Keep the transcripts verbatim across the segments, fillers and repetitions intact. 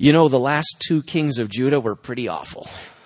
You know, the last two kings of Judah were pretty awful.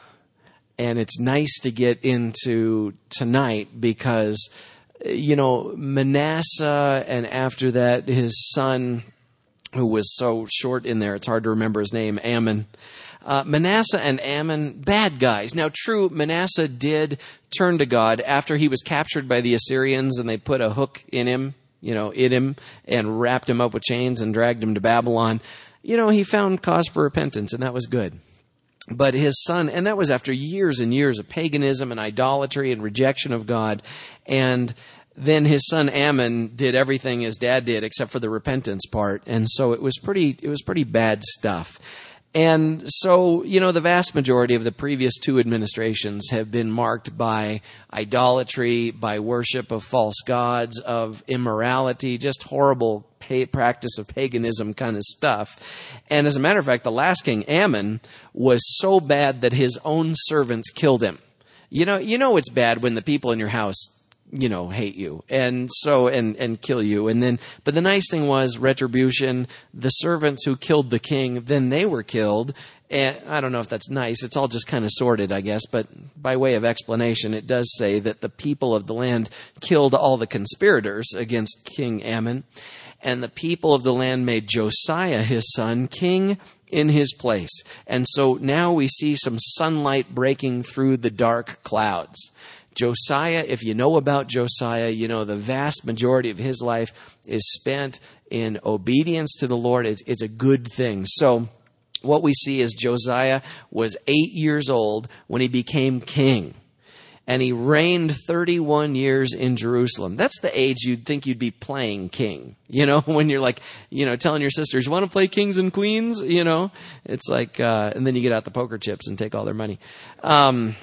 And it's nice to get into tonight because, you know, Manasseh and after that his son, who was so short in there, it's hard to remember his name, Ammon. Uh, Manasseh and Ammon, bad guys. Now, true, Manasseh did turn to God after he was captured by the Assyrians and they put a hook in him, you know, in him and wrapped him up with chains and dragged him to Babylon. You know, he found cause for repentance, and that was good. But his son, and that was after years and years of paganism and idolatry and rejection of God. And then his son Ammon did everything his dad did except for the repentance part. And so it was pretty, it was pretty bad stuff. And so, you know, the vast majority of the previous two administrations have been marked by idolatry, by worship of false gods, of immorality, just horrible pay, practice of paganism kind of stuff. And as a matter of fact, the last king, Ammon, was so bad that his own servants killed him. You know, you know it's bad when the people in your house, you know, hate you and so, and, and kill you. And then, but the nice thing was retribution, the servants who killed the king, then they were killed. And I don't know if that's nice. It's all just kind of sorted, I guess. But by way of explanation, it does say that the people of the land killed all the conspirators against King Ammon. And the people of the land made Josiah, his son, king in his place. And so now we see some sunlight breaking through the dark clouds. Josiah, if you know about Josiah, you know the vast majority of his life is spent in obedience to the Lord. It's, it's a good thing. So what we see is Josiah was eight years old when he became king. And he reigned thirty-one years in Jerusalem. That's the age you'd think you'd be playing king. You know, when you're like, you know, telling your sisters, you want to play kings and queens? You know, it's like, uh, and then you get out the poker chips and take all their money. Um,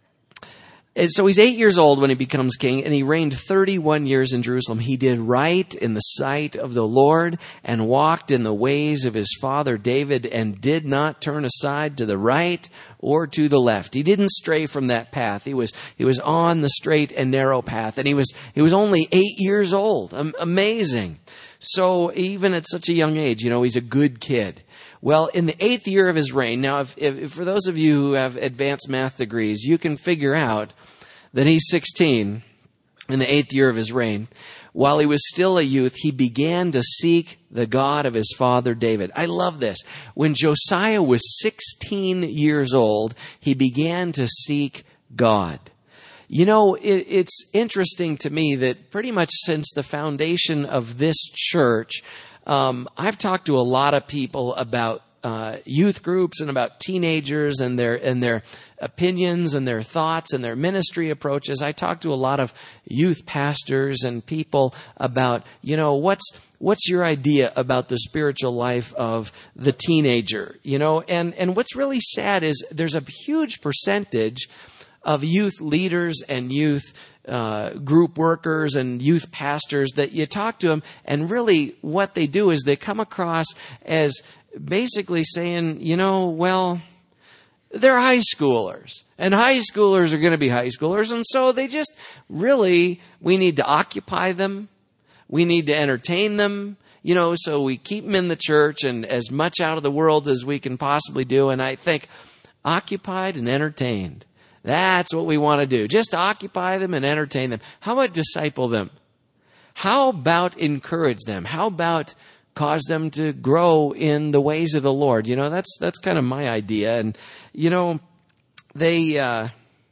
And so he's eight years old when he becomes king, and he reigned thirty-one years in Jerusalem. He did right in the sight of the Lord and walked in the ways of his father David and did not turn aside to the right or to the left. He didn't stray from that path. He was, he was on the straight and narrow path, and he was, he was only eight years old. Amazing. So even at such a young age, you know, he's a good kid. Well, in the eighth year of his reign, now, if, if for those of you who have advanced math degrees, you can figure out that he's sixteen in the eighth year of his reign. While he was still a youth, he began to seek the God of his father David. I love this. When Josiah was sixteen years old, he began to seek God. You know, it, it's interesting to me that pretty much since the foundation of this church, Um, I've talked to a lot of people about uh, youth groups and about teenagers and their and their opinions and their thoughts and their ministry approaches. I talked to a lot of youth pastors and people about, you know, what's what's your idea about the spiritual life of the teenager, you know? And and what's really sad is there's a huge percentage of youth leaders and youth Uh, group workers and youth pastors that you talk to them, and really what they do is they come across as basically saying, you know, well, they're high schoolers, and high schoolers are going to be high schoolers, and so they just really, we need to occupy them, we need to entertain them, you know, so we keep them in the church and as much out of the world as we can possibly do. And I think occupied and entertained, that's what we want to do. Just occupy them and entertain them. How about disciple them? How about encourage them? How about cause them to grow in the ways of the Lord? You know, that's that's kind of my idea. And, you know, they, uh,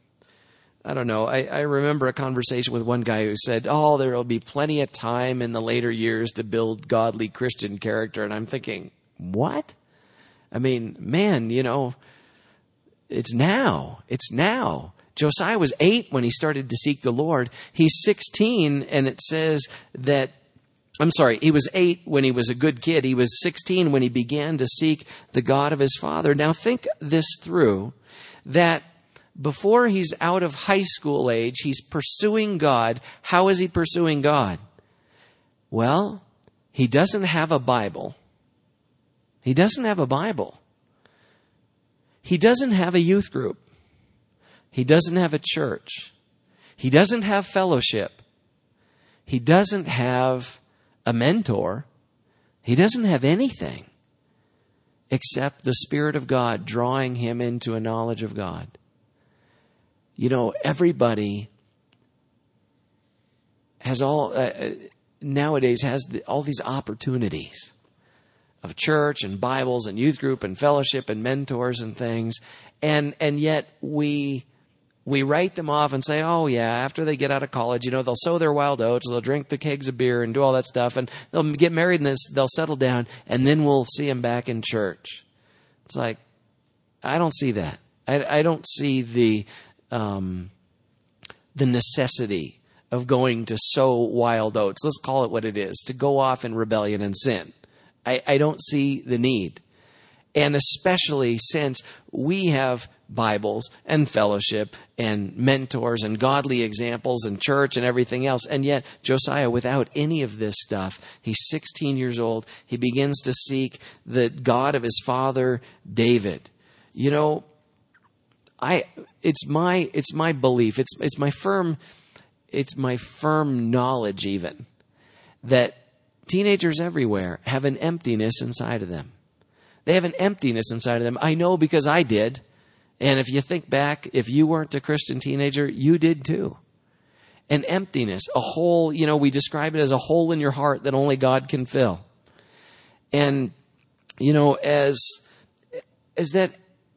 I don't know, I, I remember a conversation with one guy who said, oh, there will be plenty of time in the later years to build godly Christian character. And I'm thinking, what? I mean, man, you know, It's now. It's now. Josiah was eight when he started to seek the Lord. He's sixteen, and it says that, I'm sorry, he was eight when he was a good kid. He was sixteen when he began to seek the God of his father. Now think this through, that before he's out of high school age, he's pursuing God. How is he pursuing God? Well, he doesn't have a Bible. He doesn't have a Bible. He doesn't have a youth group. He doesn't have a church. He doesn't have fellowship. He doesn't have a mentor. He doesn't have anything. except the Spirit of God drawing him into a knowledge of God. You know, everybody has all, uh, nowadays has the, all these opportunities of church and Bibles and youth group and fellowship and mentors and things. And, and yet we, we write them off and say, oh yeah, after they get out of college, you know, they'll sow their wild oats, they'll drink the kegs of beer and do all that stuff, and they'll get married and this, they'll settle down, and then we'll see them back in church. It's like, I don't see that. I, I don't see the, um, the necessity of going to sow wild oats. Let's call it what it is, to go off in rebellion and sin. I, I don't see the need. And especially since we have Bibles and fellowship and mentors and godly examples and church and everything else. And yet Josiah, without any of this stuff, he's sixteen years old. He begins to seek the God of his father, David. You know, I, it's my, it's my belief. It's, it's my firm, it's my firm knowledge even that teenagers everywhere have an emptiness inside of them. They have an emptiness inside of them. I know because I did. And if you think back, if you weren't a Christian teenager, you did too. An emptiness, a hole, you know, we describe it as a hole in your heart that only God can fill. And, you know, as, as that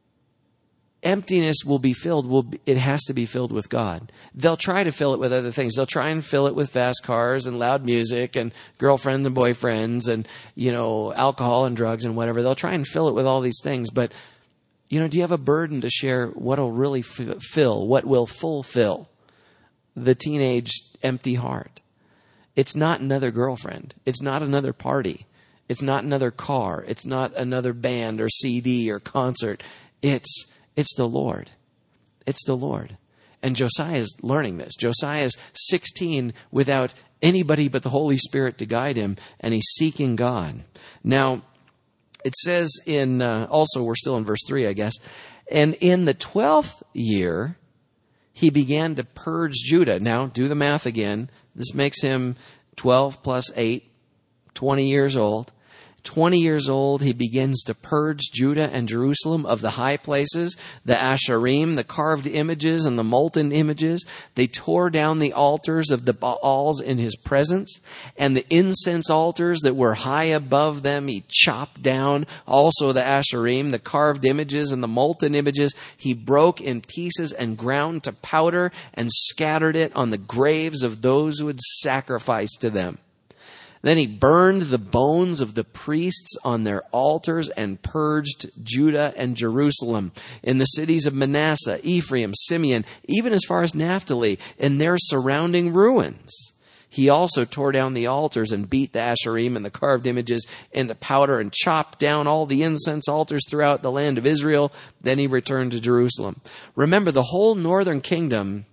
emptiness will be filled, will be, it has to be filled with God. They'll try to fill it with other things. They'll try and fill it with fast cars and loud music and girlfriends and boyfriends and, you know, alcohol and drugs and whatever. They'll try and fill it with all these things. But, you know, do you have a burden to share what will really f- fill, what will fulfill the teenage empty heart? It's not another girlfriend. It's not another party. It's not another car. It's not another band or C D or concert. It's It's the Lord. It's the Lord. And Josiah is learning this. Josiah is sixteen without anybody but the Holy Spirit to guide him, and he's seeking God. Now, it says in, uh, also we're still in verse three, I guess, and in the twelfth year, he began to purge Judah. Now, do the math again. This makes him twelve plus eight, twenty years old. twenty years old, he begins to purge Judah and Jerusalem of the high places, the Asherim, the carved images and the molten images. They tore down the altars of the Baals in his presence, and the incense altars that were high above them he chopped down. Also the Asherim, the carved images and the molten images, he broke in pieces and ground to powder and scattered it on the graves of those who had sacrificed to them. Then he burned the bones of the priests on their altars and purged Judah and Jerusalem in the cities of Manasseh, Ephraim, Simeon, even as far as Naphtali, in their surrounding ruins. He also tore down the altars and beat the Asherim and the carved images into powder and chopped down all the incense altars throughout the land of Israel. Then he returned to Jerusalem. Remember, the whole northern kingdom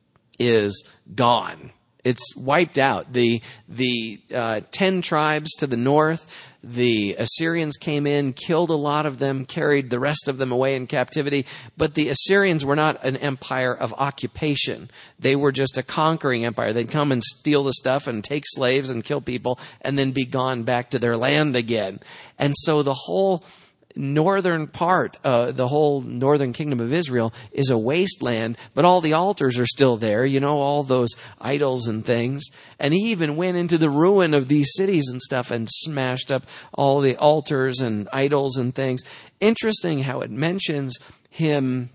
is gone. It's wiped out. The the uh, ten tribes to the north, the Assyrians came in, killed a lot of them, carried the rest of them away in captivity. But the Assyrians were not an empire of occupation. They were just a conquering empire. They'd come and steal the stuff and take slaves and kill people and then be gone back to their land again. And so the whole northern part, uh, the whole northern kingdom of Israel is a wasteland, but all the altars are still there, you know, all those idols and things. And he even went into the ruin of these cities and stuff and smashed up all the altars and idols and things. Interesting how it mentions him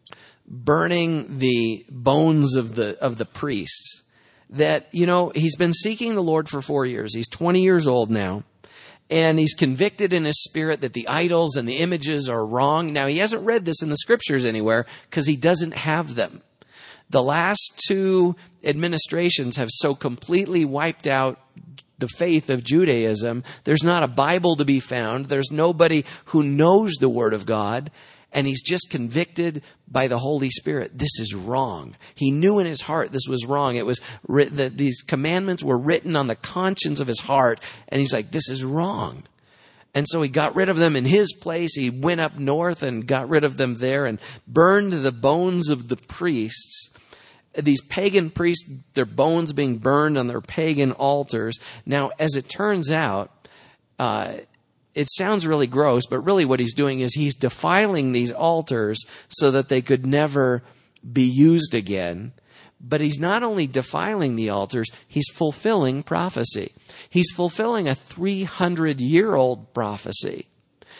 burning the bones of the, of the priests. That, you know, he's been seeking the Lord for four years. He's twenty years old now. And he's convicted in his spirit that the idols and the images are wrong. Now, he hasn't read this in the scriptures anywhere because he doesn't have them. The last two administrations have so completely wiped out the faith of Judaism. There's not a Bible to be found. There's nobody who knows the Word of God. And he's just convicted by the Holy Spirit. This is wrong. He knew in his heart this was wrong. It was written, that these commandments were written on the conscience of his heart. And he's like, this is wrong. And so he got rid of them in his place. He went up north and got rid of them there and burned the bones of the priests. These pagan priests, their bones being burned on their pagan altars. Now, as it turns out, uh, it sounds really gross, but really what he's doing is he's defiling these altars so that they could never be used again. But he's not only defiling the altars, he's fulfilling prophecy. He's fulfilling a three hundred year old prophecy.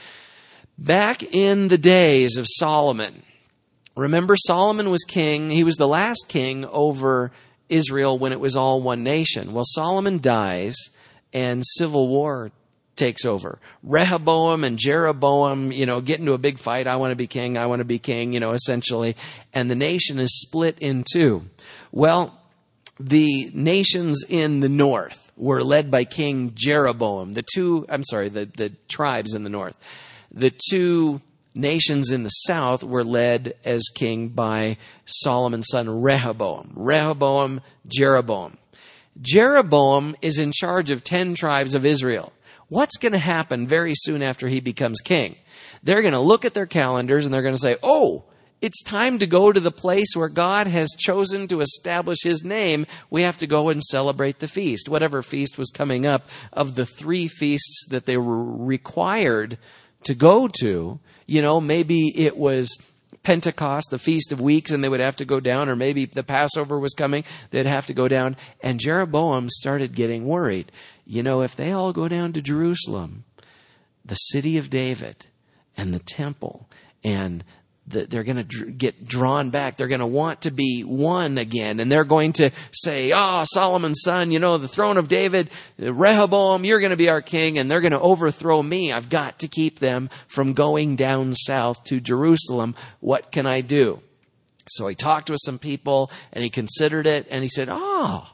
Back in the days of Solomon, remember Solomon was king. He was the last king over Israel when it was all one nation. Well, Solomon dies and civil war takes over. Rehoboam and Jeroboam, you know, get into a big fight. I want to be king. I want to be king, you know, essentially. And the nation is split in two. Well, the nations in the north were led by King Jeroboam. The two, I'm sorry, the, the tribes in the north. The two nations in the south were led as king by Solomon's son Rehoboam. Rehoboam, Jeroboam. Jeroboam is in charge of ten tribes of Israel. What's going to happen very soon after he becomes king? They're going to look at their calendars and they're going to say, oh, it's time to go to the place where God has chosen to establish his name. We have to go and celebrate the feast. Whatever feast was coming up of the three feasts that they were required to go to. You know, maybe it was Pentecost, the Feast of Weeks, and they would have to go down, or maybe the Passover was coming, they'd have to go down. And Jeroboam started getting worried. You know, if they all go down to Jerusalem, the city of David, and the temple, and the, they're going to dr- get drawn back. They're going to want to be one again. And they're going to say, oh, Solomon's son, you know, the throne of David, Rehoboam, you're going to be our king. And they're going to overthrow me. I've got to keep them from going down south to Jerusalem. What can I do? So he talked with some people and he considered it. And he said, oh,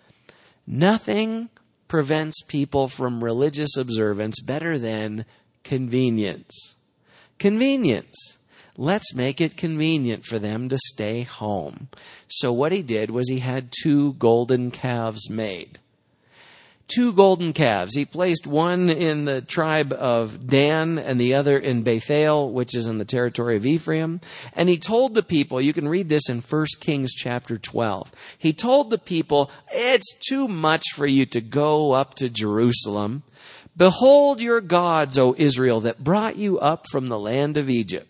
nothing prevents people from religious observance better than convenience. Convenience. Let's make it convenient for them to stay home. So what he did was he had two golden calves made. Two golden calves. He placed one in the tribe of Dan and the other in Bethel, which is in the territory of Ephraim. And he told the people, you can read this in First Kings chapter twelve. He told the people, it's too much for you to go up to Jerusalem. Behold your gods, O Israel, that brought you up from the land of Egypt.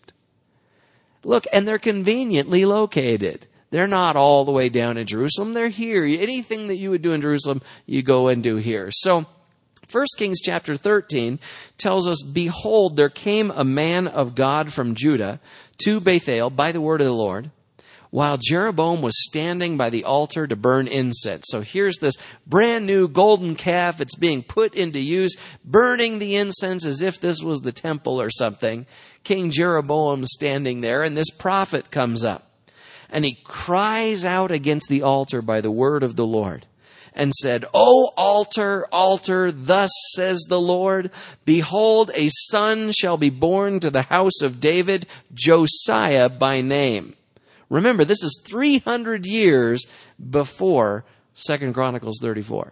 Look, and they're conveniently located. They're not all the way down in Jerusalem. They're here. Anything that you would do in Jerusalem, you go and do here. So, First Kings chapter thirteen tells us, behold, there came a man of God from Judah to Bethel by the word of the Lord, while Jeroboam was standing by the altar to burn incense. So here's this brand new golden calf. It's being put into use, burning the incense as if this was the temple or something. King Jeroboam standing there, and this prophet comes up. And he cries out against the altar by the word of the Lord and said, O altar, altar, thus says the Lord, behold, a son shall be born to the house of David, Josiah by name. Remember, this is three hundred years before Second Chronicles thirty-four.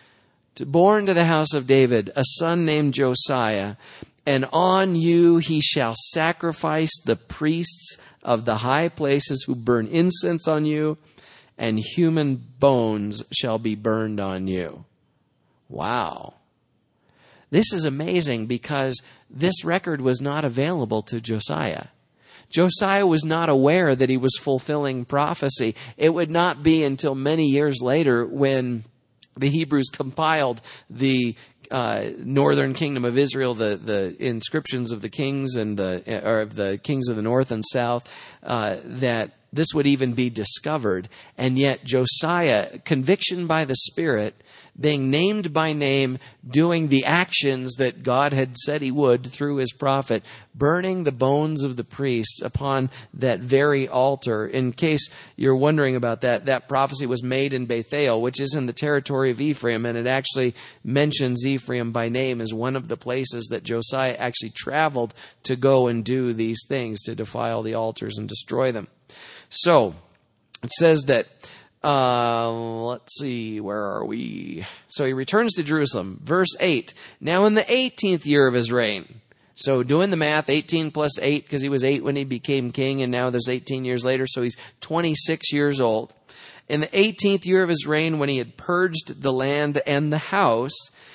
Born to the house of David, a son named Josiah, and on you he shall sacrifice the priests of the high places who burn incense on you, and human bones shall be burned on you. Wow. This is amazing because this record was not available to Josiah. Josiah was not aware that he was fulfilling prophecy. It would not be until many years later when the Hebrews compiled the uh, northern kingdom of Israel, the, the inscriptions of the kings and the or of the kings of the north and south, uh, that this would even be discovered. And yet Josiah, conviction by the Spirit, being named by name, doing the actions that God had said he would through his prophet, burning the bones of the priests upon that very altar. In case you're wondering about that, that prophecy was made in Bethel, which is in the territory of Ephraim, and it actually mentions Ephraim by name as one of the places that Josiah actually traveled to go and do these things, to defile the altars and destroy them. So, it says that, uh, let's see, where are we? So he returns to Jerusalem. Verse eight, now in the eighteenth year of his reign. So doing the math, eighteen plus eight, because he was eight when he became king, and now there's eighteen years later, so he's twenty-six years old. In the eighteenth year of his reign, when he had purged the land and the house,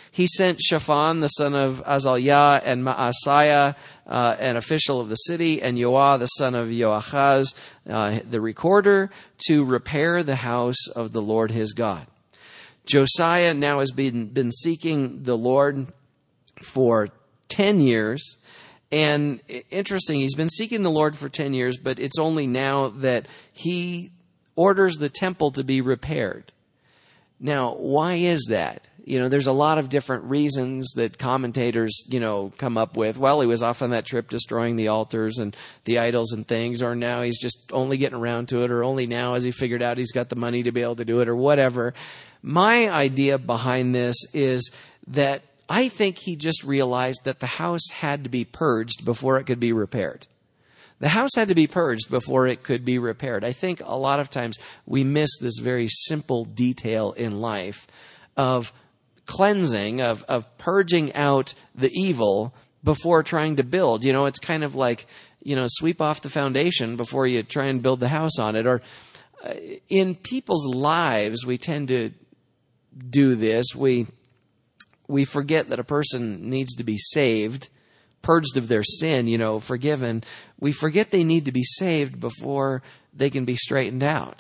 He sent Shaphan, the son of Azaliah, and Maaseiah, uh, an official of the city, and Joah, the son of Joachaz, uh, the recorder, to repair the house of the Lord his God. Josiah now has been, been seeking the Lord for ten years. And interesting, he's been seeking the Lord for ten years, but it's only now that he orders the temple to be repaired. Now, why is that? You know, there's a lot of different reasons that commentators, you know, come up with. Well, he was off on that trip destroying the altars and the idols and things, or now he's just only getting around to it, or only now has he figured out he's got the money to be able to do it, or whatever. My idea behind this is that I think he just realized that the house had to be purged before it could be repaired. The house had to be purged before it could be repaired. I think a lot of times we miss this very simple detail in life of cleansing, of, of purging out the evil before trying to build. You know, it's kind of like, you know, sweep off the foundation before you try and build the house on it. Or uh, in people's lives, we tend to do this. We we forget that a person needs to be saved, purged of their sin, you know, forgiven. We forget they need to be saved before they can be straightened out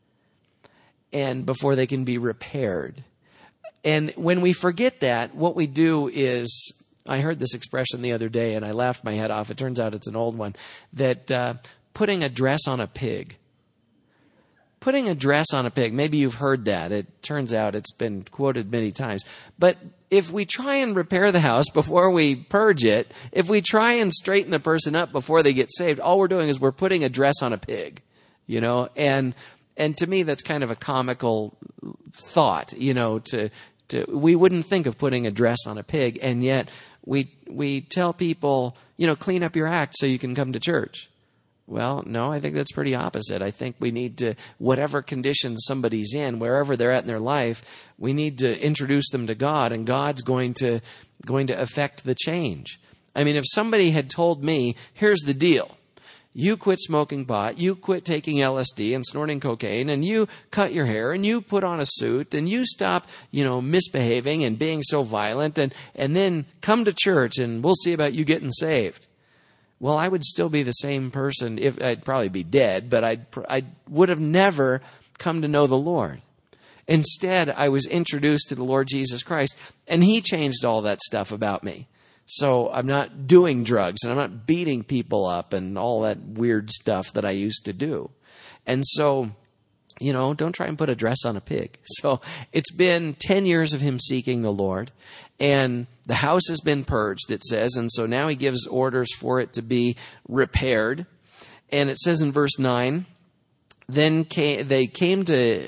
and before they can be repaired. And when we forget that, what we do is, I heard this expression the other day and I laughed my head off. It turns out it's an old one, that uh, putting a dress on a pig. Putting a dress on a pig. Maybe you've heard that. It turns out it's been quoted many times. But if we try and repair the house before we purge it, if we try and straighten the person up before they get saved, all we're doing is we're putting a dress on a pig, you know, and, and to me, that's kind of a comical thought, you know, to, to, we wouldn't think of putting a dress on a pig. And yet we, we tell people, you know, clean up your act so you can come to church. Well, no, I think that's pretty opposite. I think we need to, whatever condition somebody's in, wherever they're at in their life, we need to introduce them to God, and God's going to going to affect the change. I mean, if somebody had told me, here's the deal. You quit smoking pot, you quit taking L S D and snorting cocaine, and you cut your hair, and you put on a suit, and you stop, you know, misbehaving and being so violent, and, and then come to church, and we'll see about you getting saved. Well, I would still be the same person. If I'd probably be dead, but I'd, I would have never come to know the Lord. Instead, I was introduced to the Lord Jesus Christ, and He changed all that stuff about me. So I'm not doing drugs, and I'm not beating people up and all that weird stuff that I used to do. And so, you know, don't try and put a dress on a pig. So it's been ten years of him seeking the Lord, and the house has been purged, it says, and so now he gives orders for it to be repaired. And it says in verse nine, then came, they came to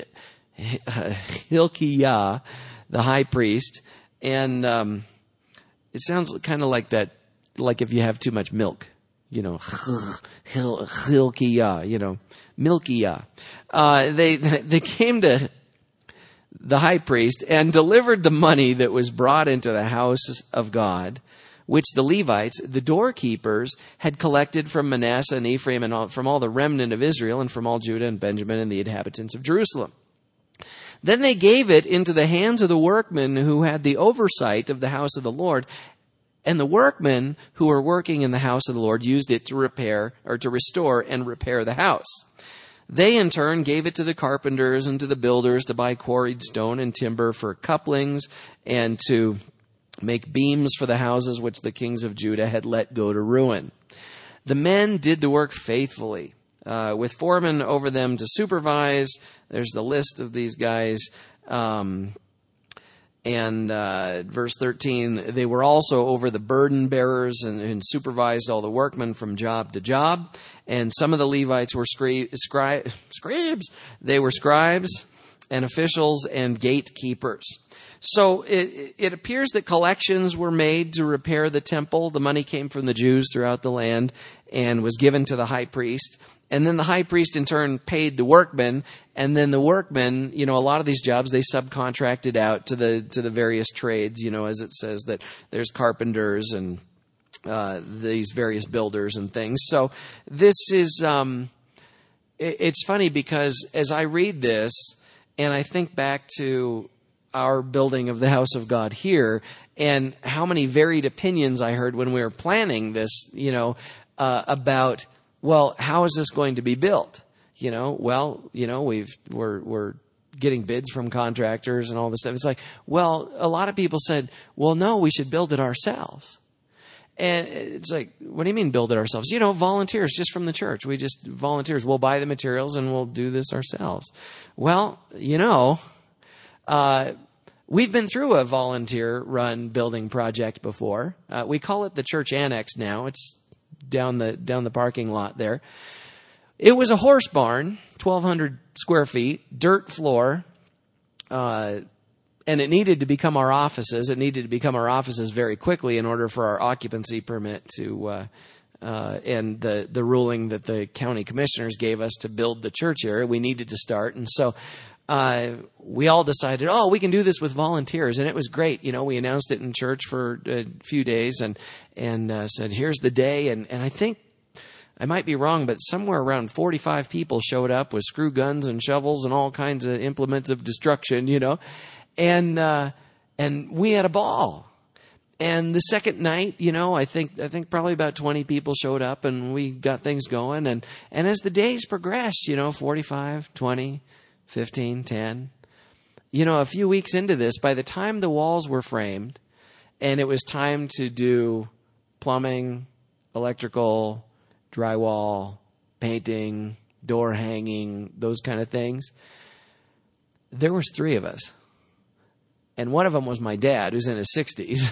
Hilkiah, the high priest, and um, it sounds kind of like that, like if you have too much milk, you know, Hilkiah, you know, Milkiah. Uh, they, they came to the high priest and delivered the money that was brought into the house of God, which the Levites, the doorkeepers, had collected from Manasseh and Ephraim and all, from all the remnant of Israel and from all Judah and Benjamin and the inhabitants of Jerusalem. Then they gave it into the hands of the workmen who had the oversight of the house of the Lord. And the workmen who were working in the house of the Lord used it to repair or to restore and repair the house. They in turn gave it to the carpenters and to the builders to buy quarried stone and timber for couplings and to make beams for the houses which the kings of Judah had let go to ruin. The men did the work faithfully, uh, with foremen over them to supervise. There's the list of these guys. Um, And uh, verse thirteen, they were also over the burden bearers and, and supervised all the workmen from job to job. And some of the Levites were scri- scri- scribes. They were scribes and officials and gatekeepers. So it, it appears that collections were made to repair the temple. The money came from the Jews throughout the land and was given to the high priest. And then the high priest in turn paid the workmen, and then the workmen, you know, a lot of these jobs they subcontracted out to the to the various trades, you know, as it says that there's carpenters and uh, these various builders and things. So this is um, it, it's funny because as I read this and I think back to our building of the house of God here, and how many varied opinions I heard when we were planning this, you know, uh, about, well, how is this going to be built? You know, well, you know, we've, we're, we're getting bids from contractors and all this stuff. It's like, well, a lot of people said, well, no, we should build it ourselves. And it's like, what do you mean build it ourselves? You know, volunteers just from the church. We just volunteers. We'll buy the materials and we'll do this ourselves. Well, you know, uh, we've been through a volunteer run building project before. Uh, we call it the church annex now. It's down the, down the parking lot there. It was a horse barn, twelve hundred square feet, dirt floor, uh, and it needed to become our offices. It needed to become our offices very quickly in order for our occupancy permit to, uh, uh, and the, the ruling that the county commissioners gave us to build the church here. We needed to start. And so, uh, we all decided, oh, we can do this with volunteers. And it was great. You know, we announced it in church for a few days and, and, uh, said, here's the day. And, and I think, I might be wrong, but somewhere around forty-five people showed up with screw guns and shovels and all kinds of implements of destruction, you know. And, uh, and we had a ball. And the second night, you know, I think, I think probably about twenty people showed up and we got things going. And, and as the days progressed, you know, forty-five, twenty, fifteen, ten, you know, a few weeks into this, by the time the walls were framed and it was time to do plumbing, electrical, drywall, painting, door hanging, those kind of things, there was three of us. And one of them was my dad, who's in his sixties.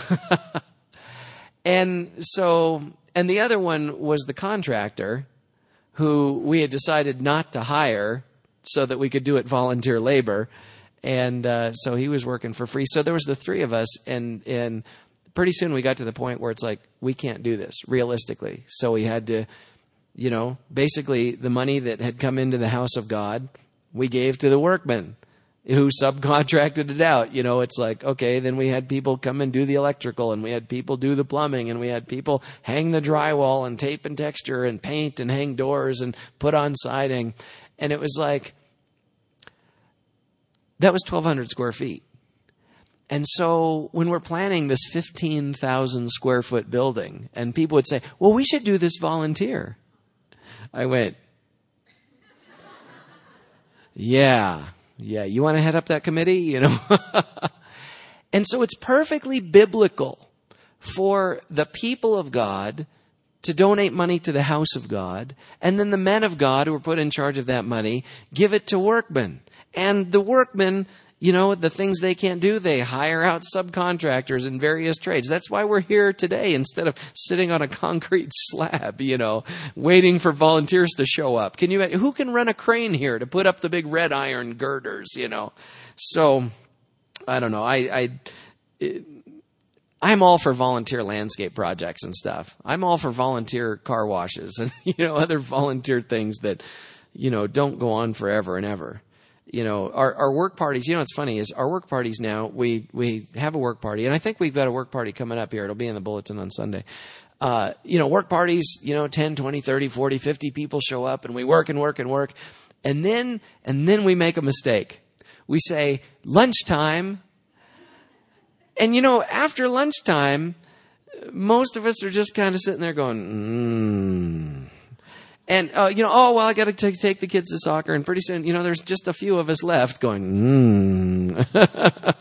And so, and the other one was the contractor who we had decided not to hire so that we could do it volunteer labor. And uh, so he was working for free. So there was the three of us, and and pretty soon we got to the point where it's like, we can't do this realistically. So we had to, you know, basically the money that had come into the house of God, we gave to the workmen who subcontracted it out. You know, it's like, okay, then we had people come and do the electrical, and we had people do the plumbing, and we had people hang the drywall and tape and texture and paint and hang doors and put on siding. And it was like, that was twelve hundred square feet. And so when we're planning this fifteen thousand square foot building, and people would say, well, we should do this volunteer. I went, yeah, yeah, you want to head up that committee, you know? And so it's perfectly biblical for the people of God to donate money to the house of God, and then the men of God who are put in charge of that money give it to workmen. And the workmen, you know, the things they can't do, they hire out subcontractors in various trades. That's why we're here today instead of sitting on a concrete slab, you know, waiting for volunteers to show up. Can you, who can run a crane here to put up the big red iron girders, you know? So, I don't know. I, I, it, I'm all for volunteer landscape projects and stuff. I'm all for volunteer car washes and, you know, other volunteer things that, you know, don't go on forever and ever. You know, our, our work parties, you know, what's funny is our work parties now, we, we have a work party, and I think we've got a work party coming up here. It'll be in the bulletin on Sunday. Uh, you know, work parties, you know, ten, twenty, thirty, forty, fifty people show up, and we work and work and work. And then, and then we make a mistake. We say, lunchtime. And, you know, after lunchtime, most of us are just kind of sitting there going, mm. And, uh, you know, oh, well, I got to take the kids to soccer. And pretty soon, you know, there's just a few of us left going, mm.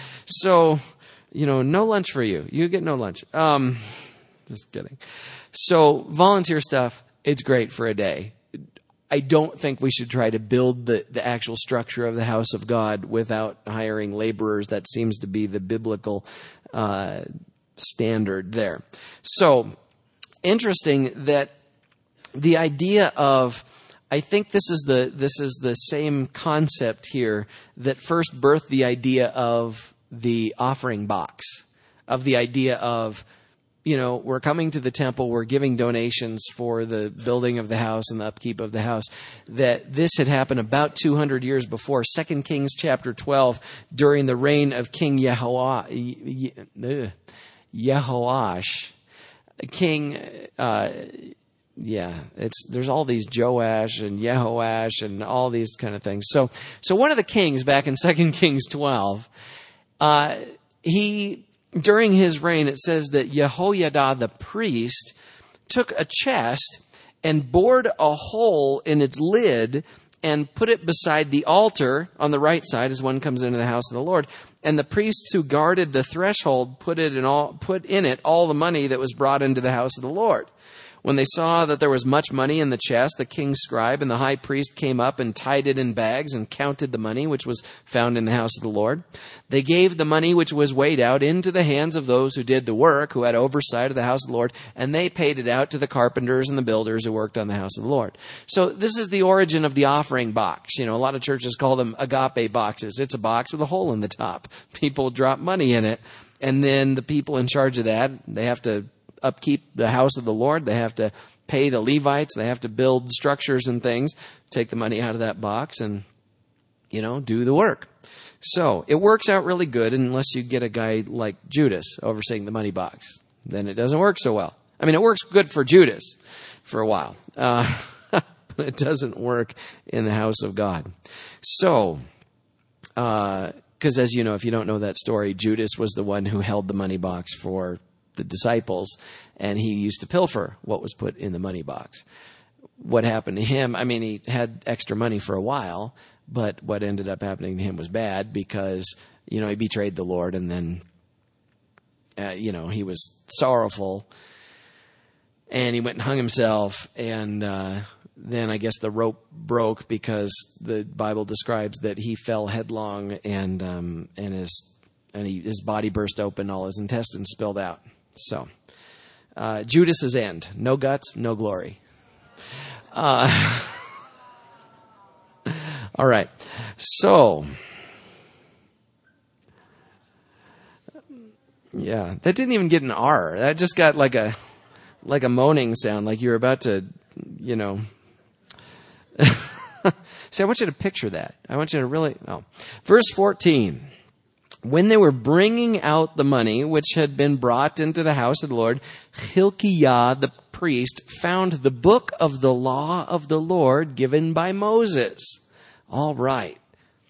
So, you know, no lunch for you. You get no lunch. Um, just kidding. So volunteer stuff, it's great for a day. I don't think we should try to build the, the actual structure of the house of God without hiring laborers. That seems to be the biblical uh, standard there. So interesting that the idea of, I think this is the this is the same concept here that first birthed the idea of the offering box, of the idea of, you know, we're coming to the temple, we're giving donations for the building of the house and the upkeep of the house, that this had happened about two hundred years before, Second Kings chapter twelve, during the reign of King Yehoash. Yehoash. King, uh, yeah, it's, there's all these Joash and Yehoash and all these kind of things. So, so one of the kings back in Second Kings twelve Uh, he, during his reign, it says that Jehoiada the priest took a chest and bored a hole in its lid and put it beside the altar on the right side as one comes into the house of the Lord. And the priests who guarded the threshold put it in all, put in it all the money that was brought into the house of the Lord. When they saw that there was much money in the chest, the king's scribe and the high priest came up and tied it in bags and counted the money which was found in the house of the Lord. They gave the money which was weighed out into the hands of those who did the work, who had oversight of the house of the Lord, and they paid it out to the carpenters and the builders who worked on the house of the Lord. So this is the origin of the offering box. You know, a lot of churches call them agape boxes. It's a box with a hole in the top. People drop money in it, and then the people in charge of that, they have to upkeep the house of the Lord. They have to pay the Levites. They have to build structures and things, take the money out of that box and, you know, do the work. So it works out really good unless you get a guy like Judas overseeing the money box. Then it doesn't work so well. I mean, it works good for Judas for a while, uh, but it doesn't work in the house of God. So, uh, because as you know, if you don't know that story, Judas was the one who held the money box for the disciples, and he used to pilfer what was put in the money box. What happened to him? I mean, he had extra money for a while, but what ended up happening to him was bad because, you know, he betrayed the Lord, and then, uh, you know, he was sorrowful, and he went and hung himself, and uh, then I guess the rope broke because the Bible describes that he fell headlong, and um, and his and he, his body burst open, all his intestines spilled out. So, uh, Judas's end. No guts, no glory. Uh, all right. So, yeah, that didn't even get an R. That just got like a, like a moaning sound, like you were about to, you know. See, I want you to picture that. I want you to really, oh. Verse fourteen. When they were bringing out the money which had been brought into the house of the Lord, Hilkiah the priest found the book of the law of the Lord given by Moses. All right.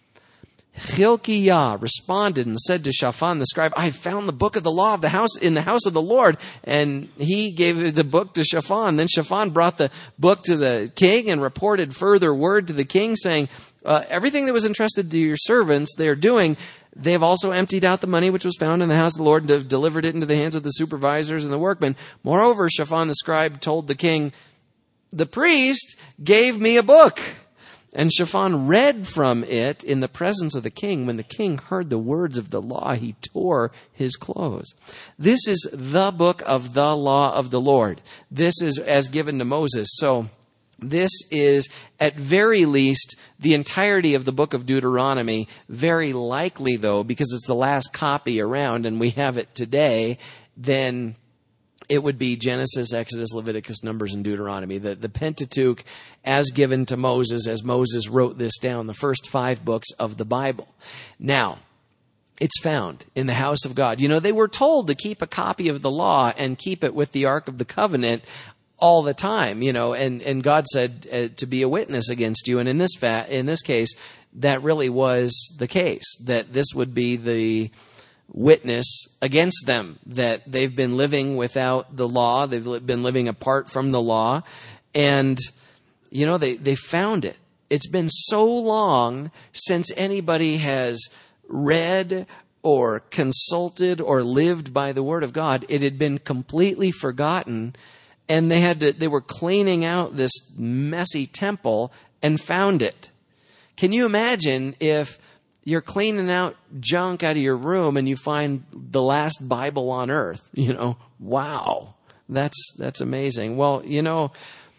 Hilkiah responded and said to Shaphan the scribe, I found the book of the law of the house in the house of the Lord. And he gave the book to Shaphan. Then Shaphan brought the book to the king and reported further word to the king, saying, uh, everything that was entrusted to your servants they are doing. They have also emptied out the money which was found in the house of the Lord and have delivered it into the hands of the supervisors and the workmen. Moreover, Shaphan the scribe told the king, the priest gave me a book. And Shaphan read from it in the presence of the king. When the king heard the words of the law, he tore his clothes. This is the book of the law of the Lord. This is as given to Moses. So this is, at very least, the entirety of the book of Deuteronomy. Very likely, though, because it's the last copy around and we have it today, then it would be Genesis, Exodus, Leviticus, Numbers, and Deuteronomy. The, the Pentateuch as given to Moses, as Moses wrote this down, the first five books of the Bible. Now, it's found in the house of God. You know, they were told to keep a copy of the law and keep it with the Ark of the Covenant all the time, you know, and, and God said uh, to be a witness against you. And in this fa- in this case, that really was the case, that this would be the witness against them, that they've been living without the law. They've been living apart from the law. And, you know, they, they found it. It's been so long since anybody has read or consulted or lived by the word of God. It had been completely forgotten. And they had to, they were cleaning out this messy temple and found it. Can you imagine if you're cleaning out junk out of your room and you find the last Bible on earth? You know, wow, that's, that's amazing. Well, you know,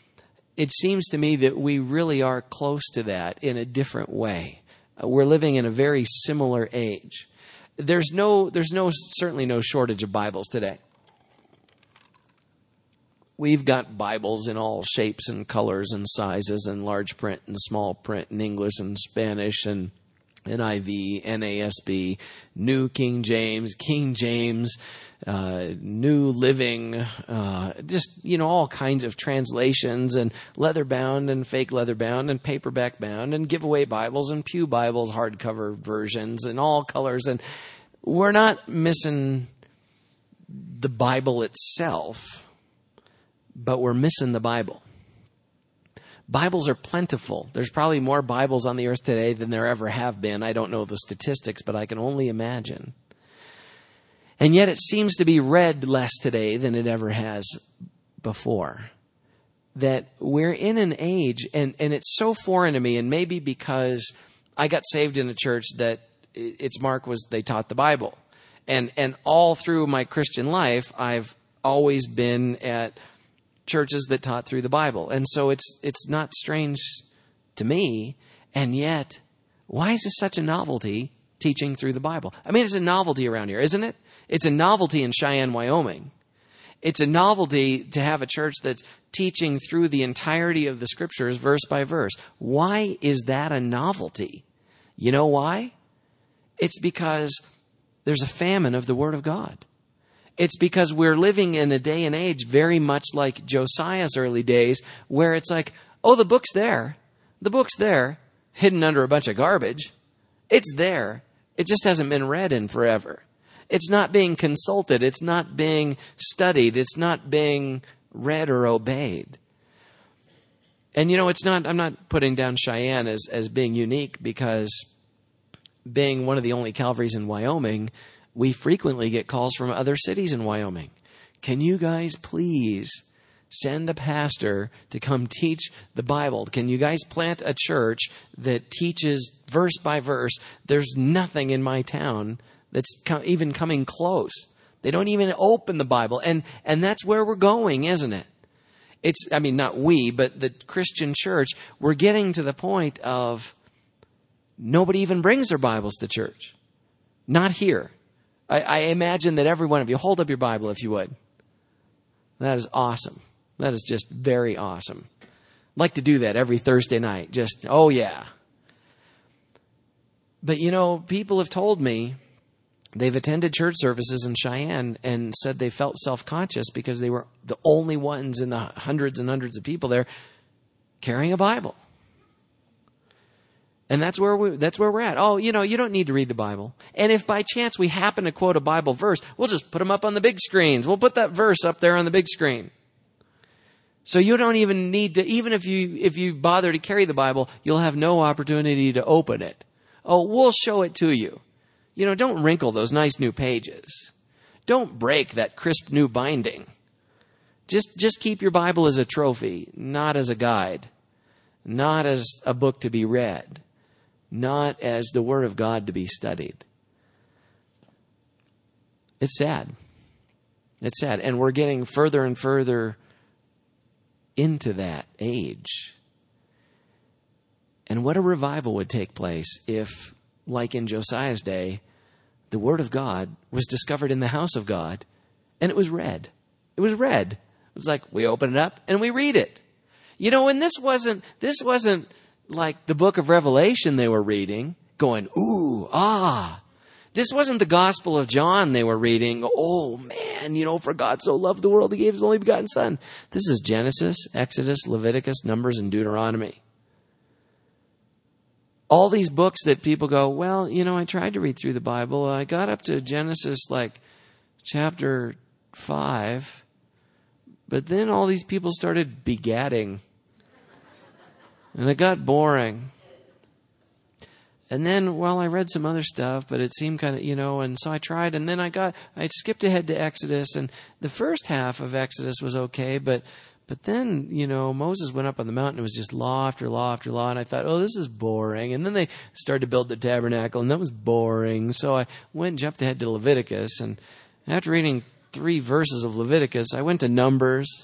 it seems to me that we really are close to that in a different way. Uh, we're living in a very similar age. There's no, there's no, certainly no shortage of Bibles today. We've got Bibles in all shapes and colors and sizes, and large print and small print, and English and Spanish and N I V, N A S B, New King James, King James, uh, New Living, uh, just, you know, all kinds of translations, and leather bound and fake leather bound and paperback bound and giveaway Bibles and pew Bibles, hardcover versions and all colors. And we're not missing the Bible itself, but we're missing the Bible. Bibles are plentiful. There's probably more Bibles on the earth today than there ever have been. I don't know the statistics, but I can only imagine. And yet it seems to be read less today than it ever has before. That we're in an age, and, and it's so foreign to me, and maybe because I got saved in a church that its mark was they taught the Bible. And and all through my Christian life, I've always been at churches that taught through the Bible. And so it's it's not strange to me. And yet, why is this such a novelty, teaching through the Bible? I mean, it's a novelty around here, isn't it? It's a novelty in Cheyenne, Wyoming. It's a novelty to have a church that's teaching through the entirety of the Scriptures, verse by verse. Why is that a novelty? You know why? It's because there's a famine of the Word of God. It's because we're living in a day and age very much like Josiah's early days, where it's like, oh, the book's there. The book's there, hidden under a bunch of garbage. It's there. It just hasn't been read in forever. It's not being consulted. It's not being studied. It's not being read or obeyed. And, you know, it's not, I'm not putting down Cheyenne as, as being unique, because being one of the only Calvaries in Wyoming, we frequently get calls from other cities in Wyoming. Can you guys please send a pastor to come teach the Bible? Can you guys plant a church that teaches verse by verse? There's nothing in my town that's co- even coming close. They don't even open the Bible. And and that's where we're going, isn't it? It's, I mean, not we, but the Christian church, we're getting to the point of nobody even brings their Bibles to church. Not here. I, I imagine that every one of you, hold up your Bible if you would. That is awesome. That is just very awesome. I'd like to do that every Thursday night. Just, oh yeah. But you know, people have told me they've attended church services in Cheyenne and said they felt self-conscious because they were the only ones in the hundreds and hundreds of people there carrying a Bible. And that's where we, that's where we're at. Oh, you know, you don't need to read the Bible. And if by chance we happen to quote a Bible verse, we'll just put them up on the big screens. We'll put that verse up there on the big screen. So you don't even need to, even if you, if you bother to carry the Bible, you'll have no opportunity to open it. Oh, we'll show it to you. You know, don't wrinkle those nice new pages. Don't break that crisp new binding. Just, just keep your Bible as a trophy, not as a guide, not as a book to be read, not as the Word of God to be studied. It's sad. It's sad. And we're getting further and further into that age. And what a revival would take place if, like in Josiah's day, the Word of God was discovered in the house of God, and it was read. It was read. It was like, we open it up and we read it. You know, and this wasn't, this wasn't like the book of Revelation they were reading, going, ooh, ah. This wasn't the Gospel of John they were reading. Oh, man, you know, for God so loved the world, he gave his only begotten Son. This is Genesis, Exodus, Leviticus, Numbers, and Deuteronomy. All these books that people go, well, you know, I tried to read through the Bible. I got up to Genesis, like, chapter five. But then all these people started begatting. And it got boring. And then, well, I read some other stuff, but it seemed kind of, you know, and so I tried. And then I got, I skipped ahead to Exodus. And the first half of Exodus was okay, but But then, you know, Moses went up on the mountain. It was just law after law after law. And I thought, oh, this is boring. And then they started to build the tabernacle, and that was boring. So I went and jumped ahead to Leviticus. And after reading three verses of Leviticus, I went to Numbers.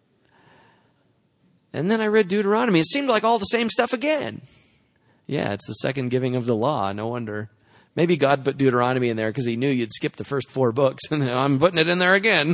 And then I read Deuteronomy. It seemed like all the same stuff again. Yeah, it's the second giving of the law. No wonder. Maybe God put Deuteronomy in there because he knew you'd skip the first four books. And I'm putting it in there again.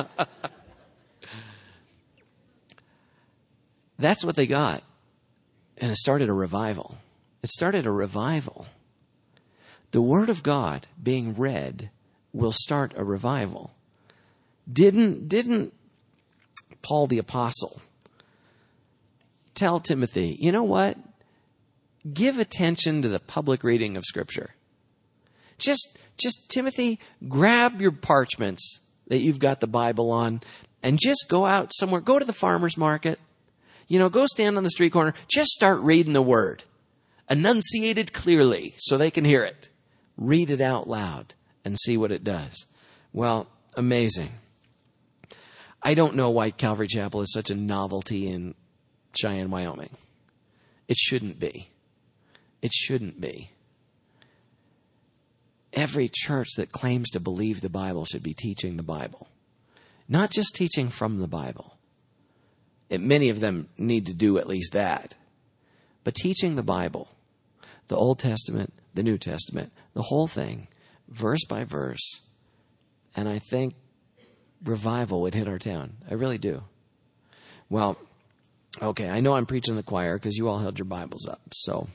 That's what they got. And it started a revival. It started a revival. The Word of God being read will start a revival. Didn't, didn't Paul the Apostle tell Timothy, you know what? Give attention to the public reading of Scripture. Just, just, Timothy, grab your parchments that you've got the Bible on and just go out somewhere. Go to the farmer's market. You know, go stand on the street corner. Just start reading the word. Enunciate it clearly so they can hear it. Read it out loud and see what it does. Well, amazing. I don't know why Calvary Chapel is such a novelty in Cheyenne, Wyoming. It shouldn't be. It shouldn't be. Every church that claims to believe the Bible should be teaching the Bible. Not just teaching from the Bible. It, many of them need to do at least that. But teaching the Bible, the Old Testament, the New Testament, the whole thing, verse by verse. And I think revival would hit our town. I really do. Well, okay, I know I'm preaching to the choir because you all held your Bibles up. So,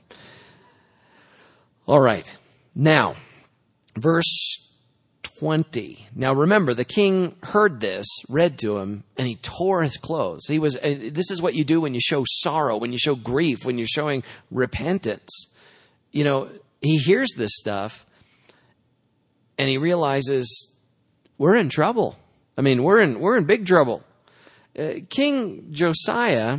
all right. Now, verse twenty. Now remember, the king heard this, read to him, and he tore his clothes. He was. Uh, this is what you do when you show sorrow, when you show grief, when you're showing repentance. You know, he hears this stuff, and he realizes we're in trouble. I mean, we're in we're in big trouble. Uh, King Josiah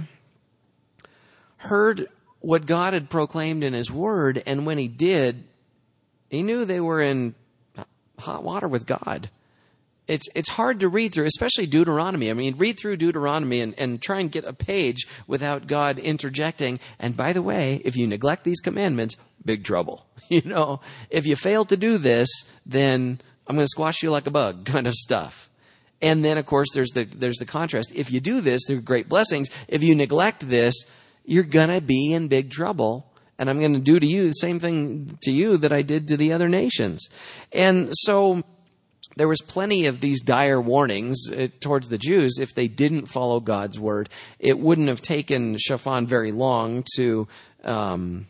heard what God had proclaimed in his word, and when he did, he knew they were in hot water with God. It's it's hard to read through, especially Deuteronomy. I mean, read through Deuteronomy and, and try and get a page without God interjecting. And by the way, if you neglect these commandments, big trouble. You know, if you fail to do this, then I'm going to squash you like a bug kind of stuff. And then, of course, there's the there's the contrast. If you do this, there are great blessings. If you neglect this, you're going to be in big trouble. And I'm going to do to you the same thing to you that I did to the other nations. And so there was plenty of these dire warnings uh, towards the Jews. If they didn't follow God's word, it wouldn't have taken Shaphan very long to um,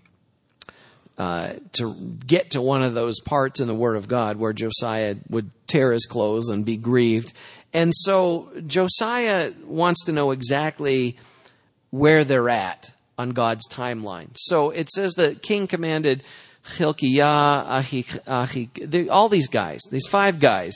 uh, to get to one of those parts in the word of God where Josiah would tear his clothes and be grieved. And so Josiah wants to know exactly where they're at on God's timeline. So it says the king commanded Hilkiah, Ahik, Ahik, all these guys, these five guys.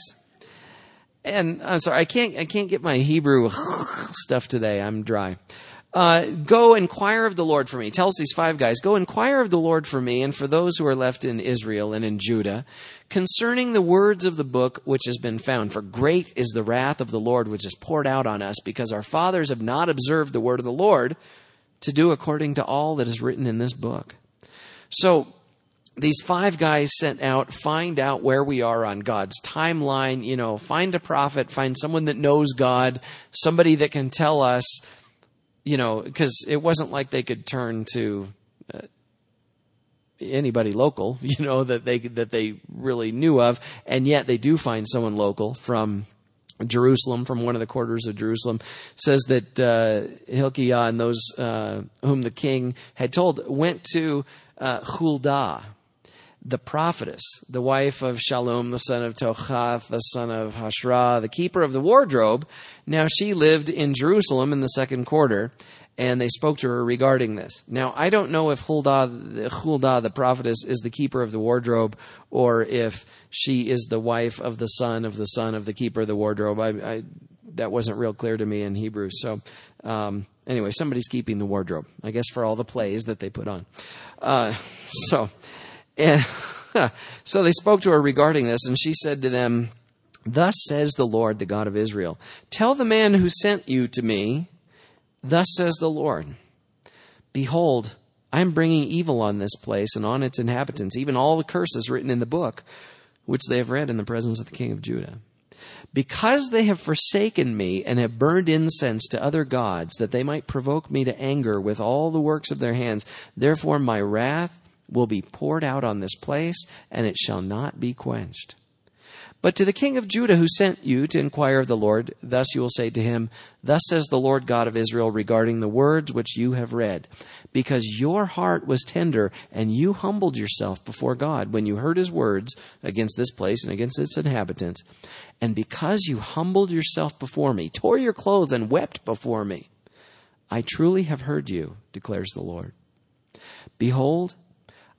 And I'm sorry, I can't, I can't get my Hebrew stuff today. I'm dry. Uh, go inquire of the Lord for me. Tells these five guys, go inquire of the Lord for me and for those who are left in Israel and in Judah concerning the words of the book which has been found. For great is the wrath of the Lord which is poured out on us because our fathers have not observed the word of the Lord to do according to all that is written in this book. So these five guys sent out, find out where we are on God's timeline, you know, find a prophet, find someone that knows God, somebody that can tell us, you know, because it wasn't like they could turn to uh, anybody local, you know, that they that they really knew of, and yet they do find someone local from Jerusalem, from one of the quarters of Jerusalem. Says that uh, Hilkiah and those uh, whom the king had told went to uh, Huldah, the prophetess, the wife of Shallum, the son of Tochath, the son of Hashra, the keeper of the wardrobe. Now she lived in Jerusalem in the second quarter, and they spoke to her regarding this. Now, I don't know if Huldah, Huldah, the prophetess, is the keeper of the wardrobe, or if she is the wife of the son of the son of the keeper of the wardrobe. I, I, that wasn't real clear to me in Hebrew. So um, anyway, somebody's keeping the wardrobe, I guess, for all the plays that they put on. Uh, so, and so they spoke to her regarding this, and she said to them, thus says the Lord, the God of Israel, tell the man who sent you to me, thus says the Lord, behold, I am bringing evil on this place and on its inhabitants, even all the curses written in the book, which they have read in the presence of the king of Judah. Because they have forsaken me and have burned incense to other gods, that they might provoke me to anger with all the works of their hands, therefore my wrath will be poured out on this place, and it shall not be quenched. But to the king of Judah who sent you to inquire of the Lord, thus you will say to him, thus says the Lord God of Israel regarding the words which you have read, because your heart was tender and you humbled yourself before God when you heard his words against this place and against its inhabitants, and because you humbled yourself before me, tore your clothes and wept before me, I truly have heard you, declares the Lord. Behold,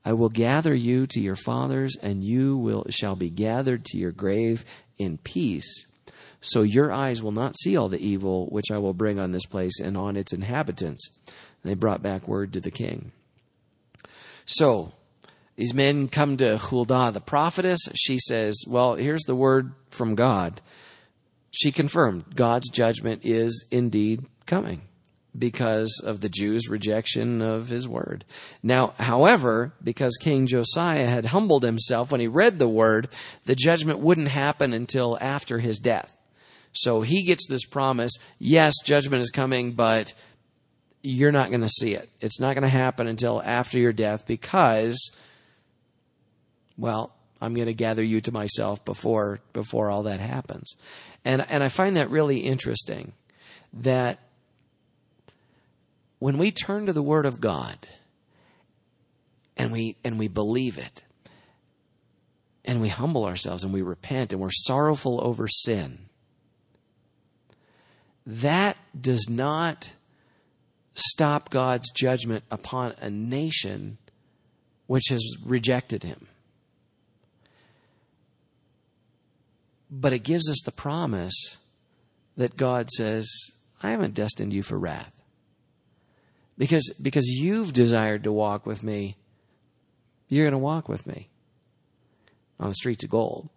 I will gather you to your fathers, and you will shall be gathered to your grave in peace. So your eyes will not see all the evil which I will bring on this place and on its inhabitants. And they brought back word to the king. So these men come to Huldah the prophetess. She says, well, here's the word from God. She confirmed God's judgment is indeed coming because of the Jews' rejection of his word. Now, however, because King Josiah had humbled himself when he read the word, the judgment wouldn't happen until after his death. So he gets this promise, yes, judgment is coming, but you're not going to see it. It's not going to happen until after your death because, well, I'm going to gather you to myself before before all that happens. And and I find that really interesting, that when we turn to the Word of God and we and we believe it and we humble ourselves and we repent and we're sorrowful over sin, that does not stop God's judgment upon a nation which has rejected him. But it gives us the promise that God says, I haven't destined you for wrath. Because, because you've desired to walk with me, you're going to walk with me on the streets of gold.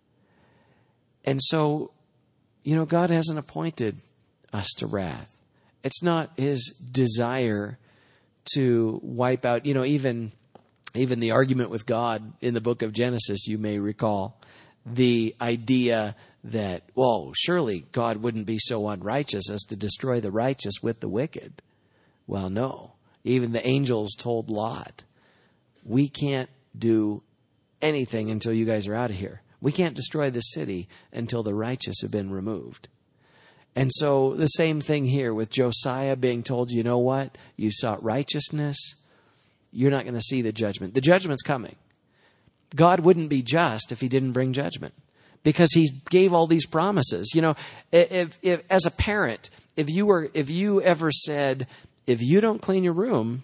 And so, you know, God hasn't appointed us to wrath. It's not his desire to wipe out, you know, even, even the argument with God in the book of Genesis, you may recall. The idea that, whoa, surely God wouldn't be so unrighteous as to destroy the righteous with the wicked. Well, no. Even the angels told Lot, we can't do anything until you guys are out of here. We can't destroy the city until the righteous have been removed. And so the same thing here with Josiah being told, you know what? You sought righteousness. You're not going to see the judgment. The judgment's coming. God wouldn't be just if he didn't bring judgment, because he gave all these promises. You know, if, if as a parent, if you were, if you ever said, if you don't clean your room,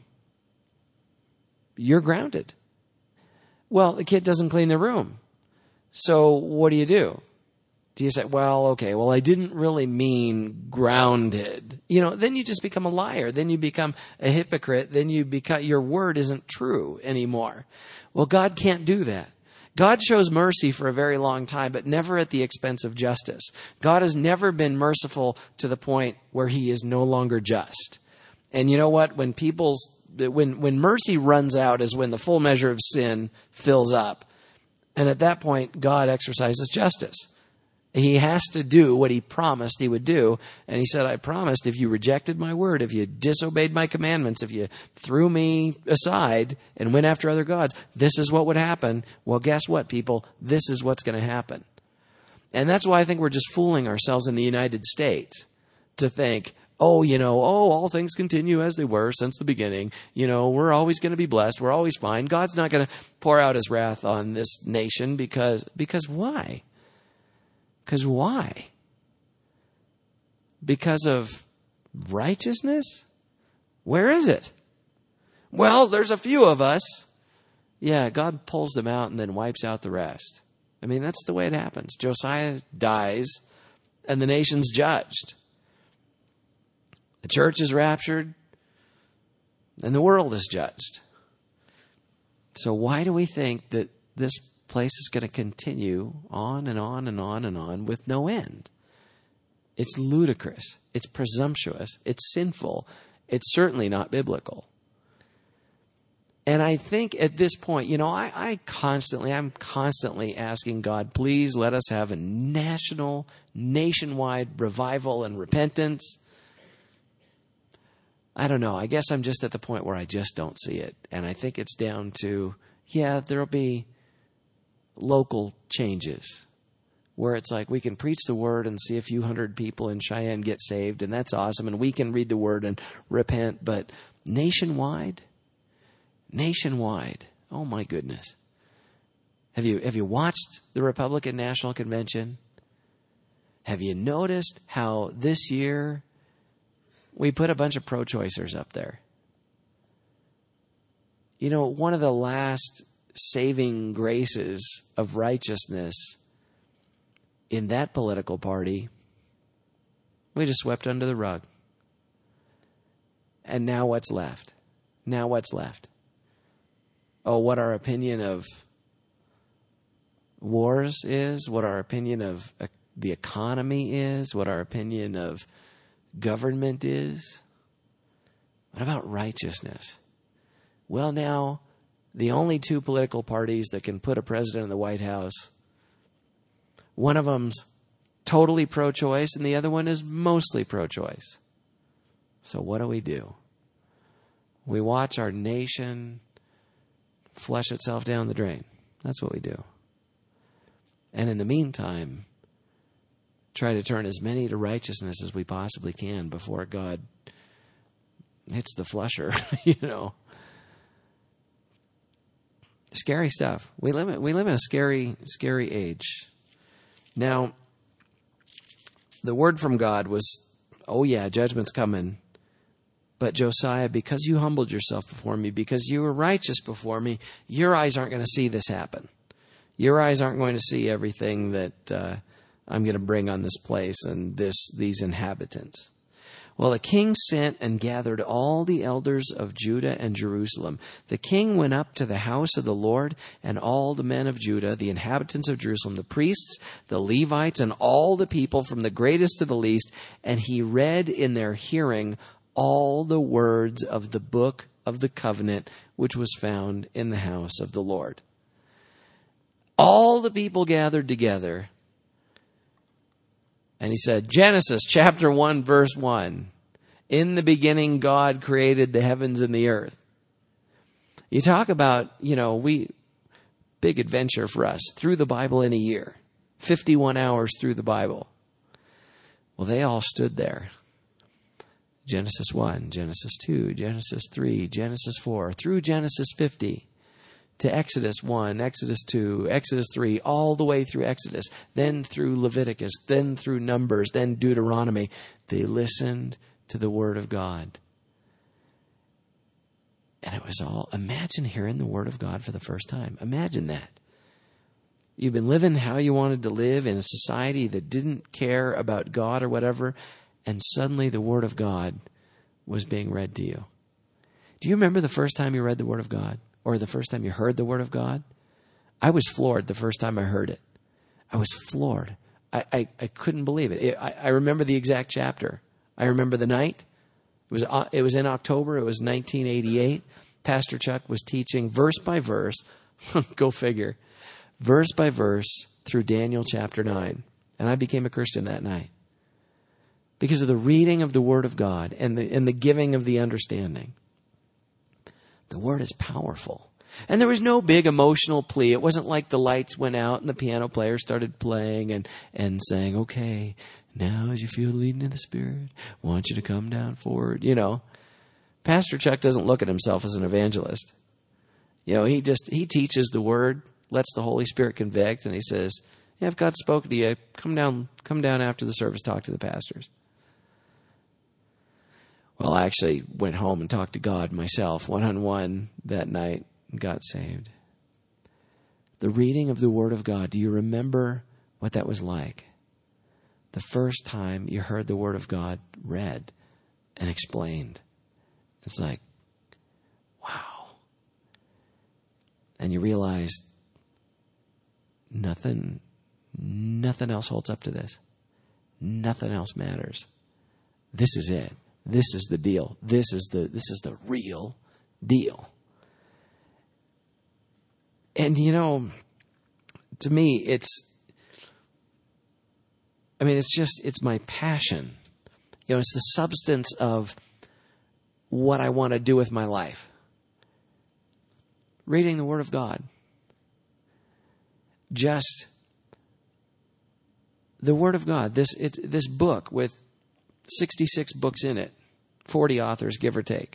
you're grounded. Well, the kid doesn't clean the room. So what do you do? Do you say, well, okay, well, I didn't really mean grounded. You know, then you just become a liar. Then you become a hypocrite. Then you become, your word isn't true anymore. Well, God can't do that. God shows mercy for a very long time, but never at the expense of justice. God has never been merciful to the point where he is no longer just. And you know what? When people's, when, when mercy runs out is when the full measure of sin fills up. And at that point, God exercises justice. He has to do what he promised he would do. And he said, I promised if you rejected my word, if you disobeyed my commandments, if you threw me aside and went after other gods, this is what would happen. Well, guess what, people? This is what's going to happen. And that's why I think we're just fooling ourselves in the United States to think, oh, you know, oh, all things continue as they were since the beginning. You know, we're always going to be blessed. We're always fine. God's not going to pour out his wrath on this nation because, because why? Because why? Because of righteousness? Where is it? Well, there's a few of us. Yeah, God pulls them out and then wipes out the rest. I mean, that's the way it happens. Josiah dies and the nation's judged. The church is raptured and the world is judged. So why do we think that this place is going to continue on and on and on and on with no end? It's ludicrous. It's presumptuous. It's sinful. It's certainly not biblical. And I think at this point, you know, I, I constantly, I'm constantly asking God, please let us have a national, nationwide revival and repentance. I don't know. I guess I'm just at the point where I just don't see it. And I think it's down to, yeah, there'll be local changes where it's like we can preach the word and see a few hundred people in Cheyenne get saved, and that's awesome, and we can read the word and repent. But nationwide, nationwide, oh my goodness. Have you have you watched the Republican National Convention? Have you noticed how this year we put a bunch of pro-choicers up there? You know, one of the last saving graces of righteousness in that political party, we just swept under the rug. And now what's left? Now what's left? Oh, what our opinion of wars is, what our opinion of uh, the economy is, what our opinion of government is. What about righteousness? Well, now, the only two political parties that can put a president in the White House, one of them's totally pro-choice and the other one is mostly pro-choice. So what do we do? We watch our nation flush itself down the drain. That's what we do. And in the meantime, try to turn as many to righteousness as we possibly can before God hits the flusher, you know. Scary stuff. We live in, we live in a scary, scary age. Now, the word from God was, oh yeah, judgment's coming. But Josiah, because you humbled yourself before me, because you were righteous before me, your eyes aren't going to see this happen. Your eyes aren't going to see everything that uh, I'm going to bring on this place and this these inhabitants. Well, the king sent and gathered all the elders of Judah and Jerusalem. The king went up to the house of the Lord, and all the men of Judah, the inhabitants of Jerusalem, the priests, the Levites, and all the people from the greatest to the least, and he read in their hearing all the words of the book of the covenant which was found in the house of the Lord. All the people gathered together. And he said, Genesis chapter one, verse one. In the beginning, God created the heavens and the earth. You talk about, you know, we, big adventure for us, through the Bible in a year. fifty-one hours through the Bible. Well, they all stood there. Genesis one, Genesis two, Genesis three, Genesis four, through Genesis fifty. To Exodus one, Exodus two, Exodus three, all the way through Exodus, then through Leviticus, then through Numbers, then Deuteronomy. They listened to the Word of God. And it was all, imagine hearing the Word of God for the first time. Imagine that. You've been living how you wanted to live in a society that didn't care about God or whatever, and suddenly the Word of God was being read to you. Do you remember the first time you read the Word of God? Or the first time you heard the Word of God? I was floored the first time I heard it. I was floored. I, I, I couldn't believe it. it I, I remember the exact chapter. I remember the night. It was, uh, it was in October. It was nineteen eighty-eight. Pastor Chuck was teaching verse by verse. Go figure. Verse by verse through Daniel chapter nine. And I became a Christian that night. Because of the reading of the Word of God and the, and the giving of the understanding. The Word is powerful. And there was no big emotional plea. It wasn't like the lights went out and the piano player started playing and, and saying, okay, now as you feel leading in the Spirit, I want you to come down forward. You know, Pastor Chuck doesn't look at himself as an evangelist. You know, he just, he teaches the Word, lets the Holy Spirit convict, and he says, yeah, if God's spoken to you, come down, come down after the service, talk to the pastors. Well, I actually went home and talked to God myself, one-on-one that night, and got saved. The reading of the Word of God, do you remember what that was like? The first time you heard the Word of God read and explained. It's like, wow. And you realized nothing, nothing else holds up to this. Nothing else matters. This is it. This is the deal. This is the this is the real deal. And you know, to me, it's I mean, it's just it's my passion. You know, it's the substance of what I want to do with my life. Reading the Word of God. Just the Word of God. This it, this book with sixty-six books in it, forty authors, give or take.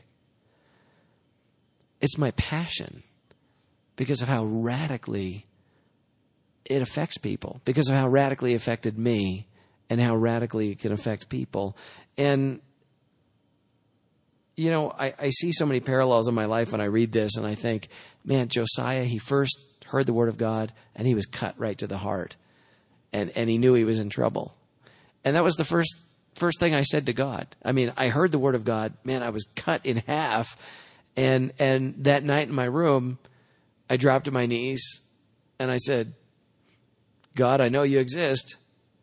It's my passion because of how radically it affects people, because of how radically it affected me and how radically it can affect people. And you know, I, I see so many parallels in my life when I read this, and I think, man, Josiah, he first heard the word of God, and he was cut right to the heart, and and he knew he was in trouble. And that was the first first thing I said to God. I mean, I heard the word of God. Man, I was cut in half, and and that night in my room, I dropped to my knees, and I said, God, I know you exist,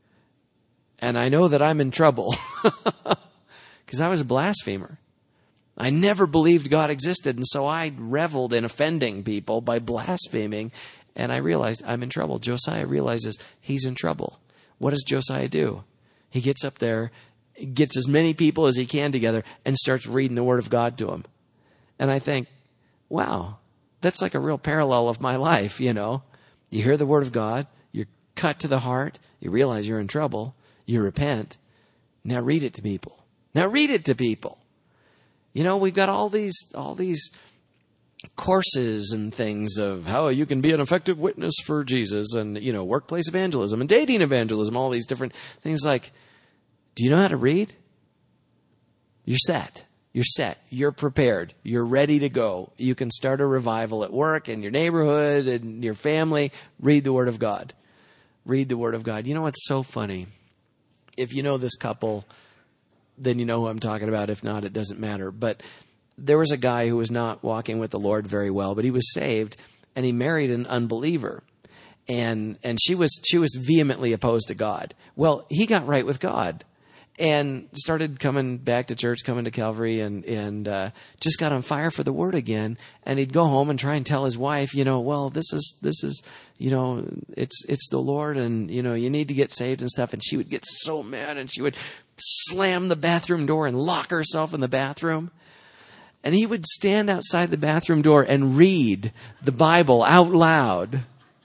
and I know that I'm in trouble, because I was a blasphemer. I never believed God existed, and so I reveled in offending people by blaspheming, and I realized I'm in trouble. Josiah realizes he's in trouble. What does Josiah do? He gets up there, gets as many people as he can together, and starts reading the Word of God to them. And I think, wow, that's like a real parallel of my life, you know. You hear the Word of God, you're cut to the heart, you realize you're in trouble, you repent, now read it to people. Now read it to people. You know, we've got all these all these courses and things of how you can be an effective witness for Jesus, and, you know, workplace evangelism and dating evangelism, all these different things. Like, do you know how to read? You're set. You're set. You're prepared. You're ready to go. You can start a revival at work, in your neighborhood, and your family. Read the Word of God. Read the Word of God. You know what's so funny? If you know this couple, then you know who I'm talking about. If not, it doesn't matter. But there was a guy who was not walking with the Lord very well, but he was saved, and he married an unbeliever. And and she was she was vehemently opposed to God. Well, he got right with God and started coming back to church, coming to Calvary, and and uh, just got on fire for the Word again. And he'd go home and try and tell his wife, you know, well, this is this is, you know, it's it's the Lord, and, you know, you need to get saved and stuff. And she would get so mad, and she would slam the bathroom door and lock herself in the bathroom. And he would stand outside the bathroom door and read the Bible out loud.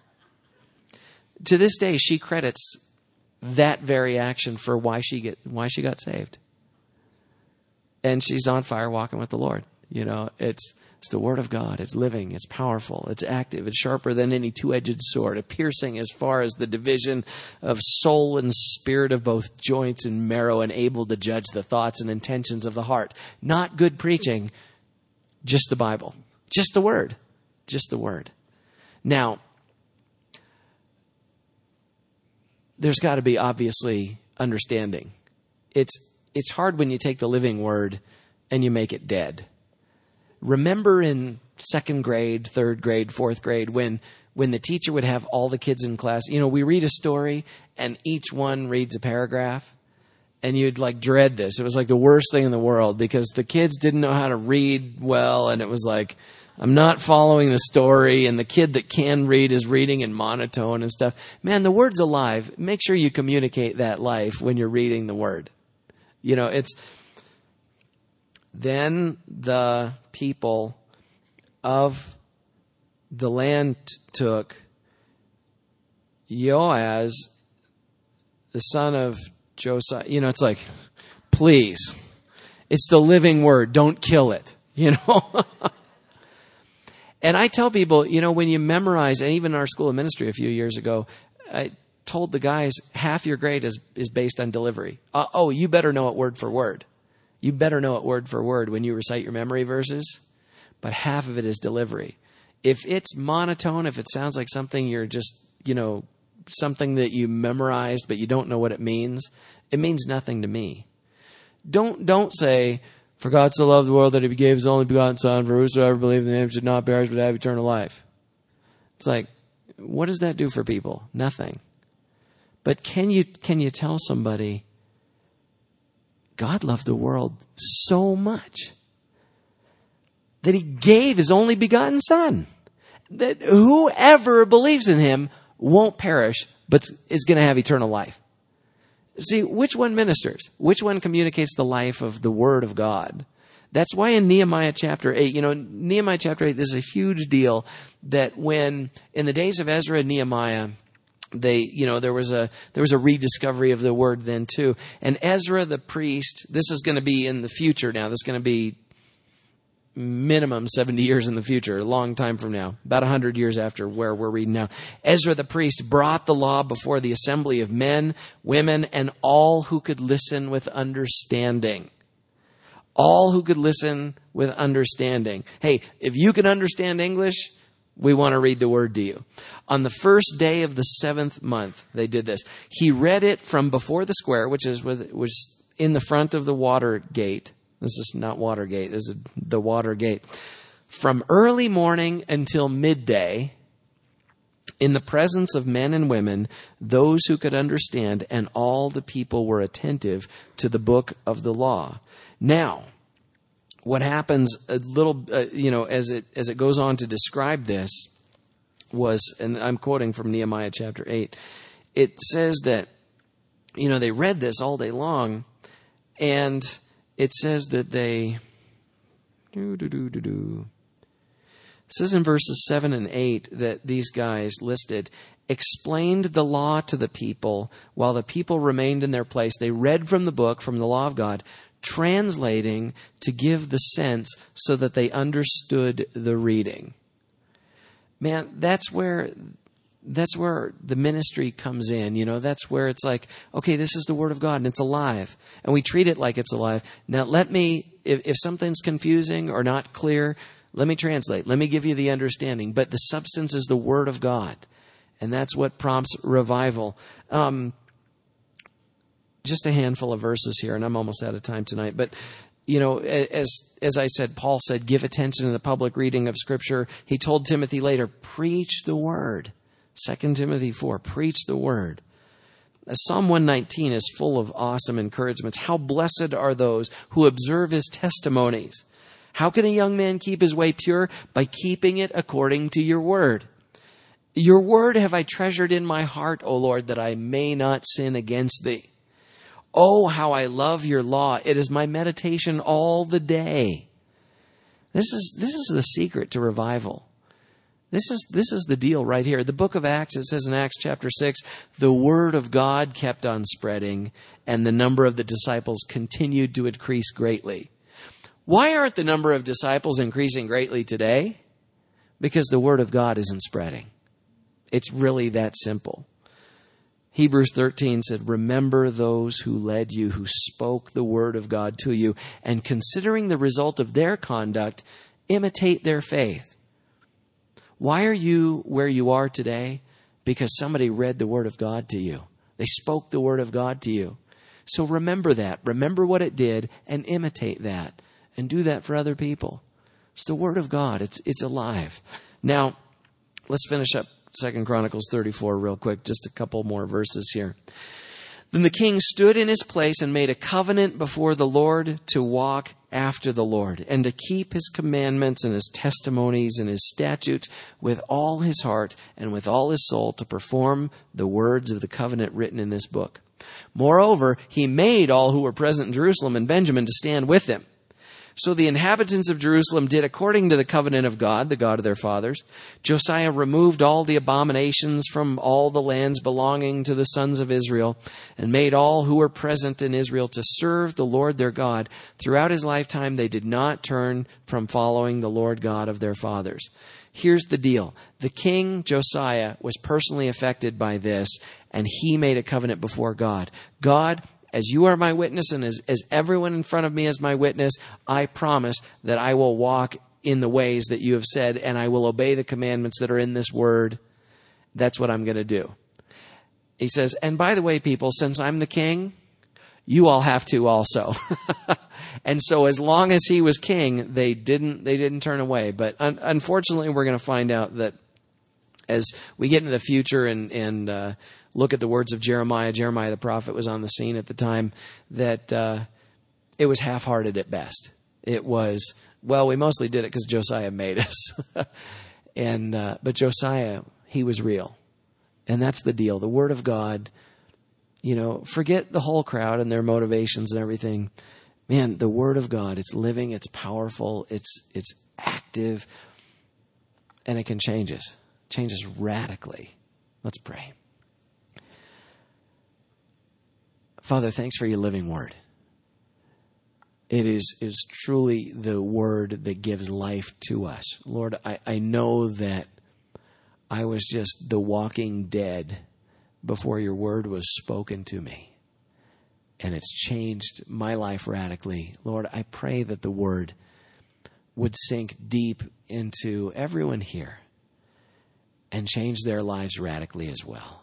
To this day, she credits that very action for why she get why she got saved. And she's on fire walking with the Lord. You know, it's it's the Word of God. It's living. It's powerful. It's active. It's sharper than any two-edged sword, a piercing as far as the division of soul and spirit, of both joints and marrow, and able to judge the thoughts and intentions of the heart. Not good preaching, just the Bible. Just the Word. Just the Word. Now, there's got to be obviously understanding. It's it's hard when you take the living Word and you make it dead. Remember in second grade, third grade, fourth grade, when when the teacher would have all the kids in class, you know, we read a story and each one reads a paragraph, and you'd like dread this. It was like the worst thing in the world because the kids didn't know how to read well, and it was like, I'm not following the story, and the kid that can read is reading in monotone and stuff. Man, the Word's alive. Make sure you communicate that life when you're reading the Word. You know, it's... Then the people of the land took Joaz, the son of Josiah. You know, it's like, please, it's the living Word. Don't kill it, you know. And I tell people, you know, when you memorize, and even in our school of ministry a few years ago, I told the guys, half your grade is, is based on delivery. Uh, oh, you better know it word for word. You better know it word for word when you recite your memory verses, but half of it is delivery. If it's monotone, if it sounds like something you're just, you know, something that you memorized but you don't know what it means, it means nothing to me. Don't don't say, for God so loved the world that he gave his only begotten Son, for whosoever believes in him should not perish but have eternal life. It's like, what does that do for people? Nothing. But can you can you tell somebody, God loved the world so much that he gave his only begotten Son, that whoever believes in him won't perish, but is going to have eternal life. See, which one ministers? Which one communicates the life of the Word of God? That's why in Nehemiah chapter eight, you know, Nehemiah chapter eight, there's a huge deal that when, in the days of Ezra and Nehemiah, They, you know, there was a, there was a rediscovery of the Word then too. And Ezra the priest, this is going to be in the future now. This is going to be minimum seventy years in the future, a long time from now, about one hundred years after where we're reading now. Ezra the priest brought the law before the assembly of men, women, and all who could listen with understanding. all who could listen with understanding. Hey, if you can understand English, we want to read the word to you. On the first day of the seventh month, they did this. He read it from before the square, which is was in the front of the water gate. This is not Watergate. This is the water gate. From early morning until midday, in the presence of men and women, those who could understand, and all the people were attentive to the book of the law. Now, what happens a little, uh, you know, as it as it goes on to describe this was, and I'm quoting from Nehemiah chapter eight, it says that, you know, they read this all day long, and it says that they, do, do, do, do, do. It says in verses seven and eight that these guys listed explained the law to the people while the people remained in their place. They read from the book, from the law of God, translating to give the sense so that they understood the reading. Man, that's where that's where the ministry comes in. You know, that's where it's like, okay, this is the Word of God and it's alive. And we treat it like it's alive. Now let me, if, if something's confusing or not clear, let me translate. Let me give you the understanding. But the substance is the Word of God. And that's what prompts revival. Um, just a handful of verses here, and I'm almost out of time tonight. But, you know, as as I said, Paul said, give attention to the public reading of Scripture. He told Timothy later, preach the Word. Second Timothy four, preach the Word. Psalm one nineteen is full of awesome encouragements. How blessed are those who observe his testimonies. How can a young man keep his way pure? By keeping it according to your word. Your word have I treasured in my heart, O Lord, that I may not sin against thee. Oh, how I love your law. It is my meditation all the day. This is, this is the secret to revival. This is, this is the deal right here. The book of Acts, it says in Acts chapter six, the word of God kept on spreading and the number of the disciples continued to increase greatly. Why aren't the number of disciples increasing greatly today? Because the word of God isn't spreading. It's really that simple. Hebrews thirteen said, remember those who led you, who spoke the word of God to you, and considering the result of their conduct, imitate their faith. Why are you where you are today? Because somebody read the word of God to you. They spoke the word of God to you. So remember that. Remember what it did and imitate that. And do that for other people. It's the word of God. It's it's alive. Now, let's finish up Second Chronicles thirty-four real quick. Just a couple more verses here. Then the king stood in his place and made a covenant before the Lord to walk after the Lord and to keep his commandments and his testimonies and his statutes with all his heart and with all his soul, to perform the words of the covenant written in this book. Moreover, he made all who were present in Jerusalem and Benjamin to stand with him. So the inhabitants of Jerusalem did according to the covenant of God, the God of their fathers. Josiah removed all the abominations from all the lands belonging to the sons of Israel and made all who were present in Israel to serve the Lord their God. Throughout his lifetime, they did not turn from following the Lord God of their fathers. Here's the deal. The king, Josiah, was personally affected by this, and he made a covenant before God. God, as you are my witness and as, as everyone in front of me is my witness, I promise that I will walk in the ways that you have said and I will obey the commandments that are in this word. That's what I'm going to do. He says, and by the way, people, since I'm the king, you all have to also. And so as long as he was king, they didn't, they didn't turn away. But un- unfortunately, we're going to find out that as we get into the future and, and, uh, look at the words of Jeremiah. Jeremiah the prophet was on the scene at the time, that uh, it was half-hearted at best. It was, well, we mostly did it because Josiah made us. and uh, But Josiah, he was real. And that's the deal. The word of God, you know, forget the whole crowd and their motivations and everything. Man, the word of God, it's living, it's powerful, it's it's active, and it can change us. Change us radically. Let's pray. Father, thanks for your living word. It is, is truly the word that gives life to us. Lord, I, I know that I was just the walking dead before your word was spoken to me. and it's changed my life radically. Lord, I pray that the word would sink deep into everyone here and change their lives radically as well.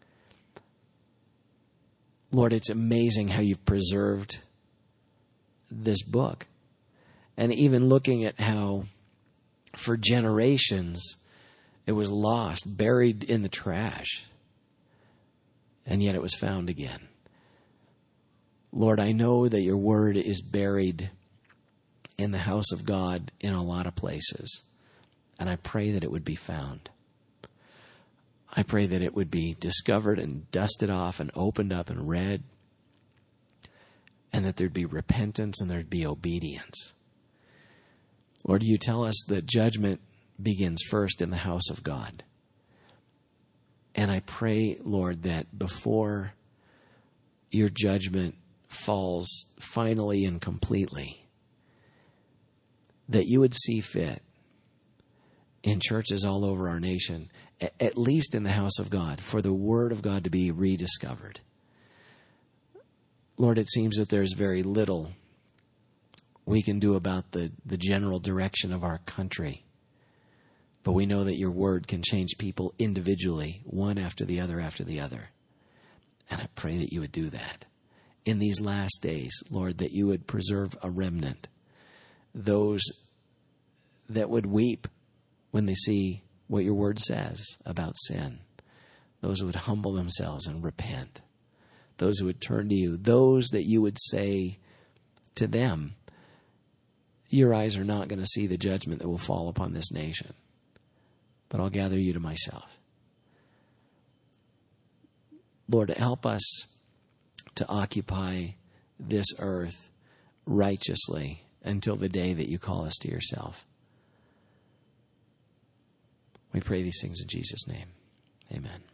Lord, it's amazing how you've preserved this book. And even looking at how for generations it was lost, buried in the trash, and yet it was found again. Lord, I know that your word is buried in the house of God in a lot of places, and I pray that it would be found. I pray that it would be discovered and dusted off and opened up and read, and that there'd be repentance and there'd be obedience. Lord, you tell us that judgment begins first in the house of God. And I pray, Lord, that before your judgment falls finally and completely, that you would see fit in churches all over our nation, at least in the house of God, for the word of God to be rediscovered. Lord, it seems that there's very little we can do about the, the general direction of our country. But we know that your word can change people individually, one after the other after the other. And I pray that you would do that in these last days, Lord, that you would preserve a remnant, those that would weep when they see what your word says about sin, those who would humble themselves and repent, those who would turn to you, those that you would say to them, your eyes are not going to see the judgment that will fall upon this nation, but I'll gather you to myself. Lord, help us to occupy this earth righteously until the day that you call us to yourself. We pray these things in Jesus' name. Amen.